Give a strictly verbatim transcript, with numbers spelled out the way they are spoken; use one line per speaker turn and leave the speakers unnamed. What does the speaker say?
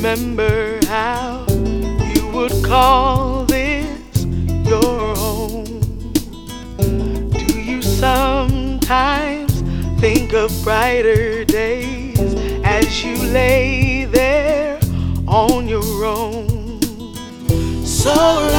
remember how you would call this your home? Do you sometimes think of brighter days as you lay there on your own? So